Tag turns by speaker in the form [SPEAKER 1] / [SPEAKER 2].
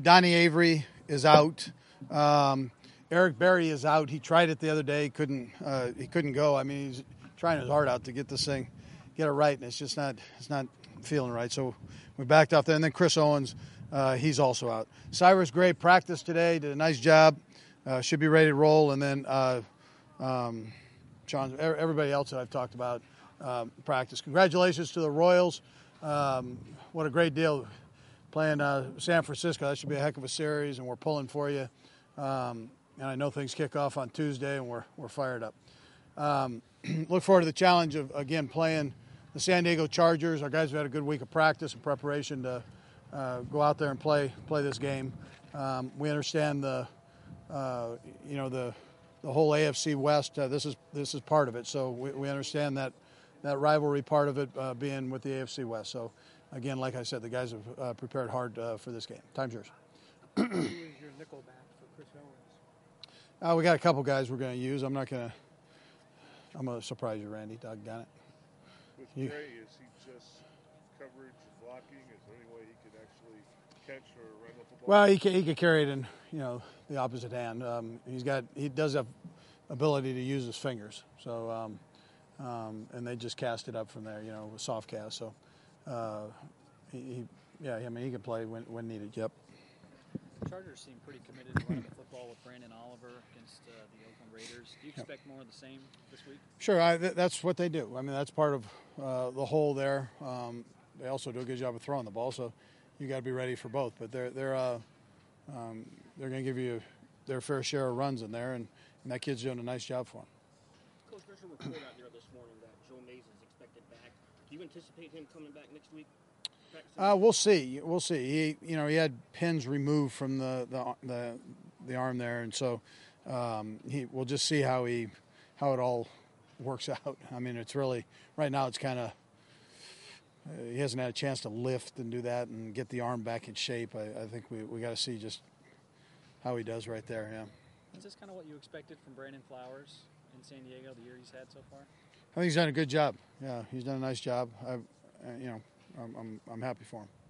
[SPEAKER 1] Donnie Avery is out. Eric Berry is out. He tried it the other day. He couldn't go. I mean, he's trying his heart out to get this thing, get it right, and it's not feeling right. So we backed off there. And then Chris Owens, he's also out. Cyrus Gray practiced today, did a nice job. Should be ready to roll. And then Sean, everybody else that I've talked about practice. Congratulations to the Royals. What a great deal playing San Francisco. That should be a heck of a series, and we're pulling for you. And I know things kick off on Tuesday, and we're fired up. Look forward to the challenge of, again, playing the San Diego Chargers. Our guys have had a good week of practice and preparation to go out there and play this game. We understand the whole AFC West. This is part of it, so we understand that rivalry part of it being with the AFC West. So, again, like I said, the guys have prepared hard for this game. Time's yours.
[SPEAKER 2] Who is your nickel back for Chris Owens?
[SPEAKER 1] We got a couple guys we're going to use. I'm going to surprise you, Randy. Doggone it.
[SPEAKER 3] With Gray, is he just coverage and blocking? Is there any way he could actually catch or run the football?
[SPEAKER 1] Well, he could carry it in, the opposite hand. He does have ability to use his fingers. So, and they just cast it up from there, with soft cast. So, he can play when needed. Yep.
[SPEAKER 4] Chargers seem pretty committed to running the football with Brandon Oliver against the Oakland Raiders. Do you expect more of the same this week?
[SPEAKER 1] Sure, that's what they do. I mean, that's part of the whole there. They also do a good job of throwing the ball, so you got to be ready for both. But they're going to give you their fair share of runs in there, and that kid's doing a nice job for them.
[SPEAKER 5] Coach, there's a report out there this morning that Joe Mays is expected back. Do you anticipate him coming back next week?
[SPEAKER 1] We'll see. He had pins removed from the arm there, and so we'll just see how it all works out. I mean, it's really right now. It's kind of he hasn't had a chance to lift and do that and get the arm back in shape. I think we got to see just how he does right there. Yeah.
[SPEAKER 4] Is this kind of what you expected from Brandon Flowers in San Diego the year he's had so far?
[SPEAKER 1] I think he's done a good job. Yeah, he's done a nice job. I'm happy for him.